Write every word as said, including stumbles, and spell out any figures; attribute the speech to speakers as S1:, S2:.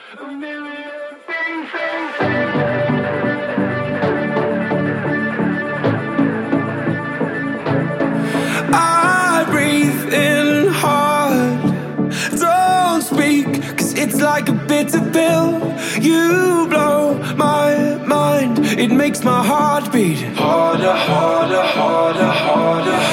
S1: I breathe in hard. Don't speak, cause it's like a bitter pill. You blow my mind. It makes my heart beat harder, harder, harder, harder.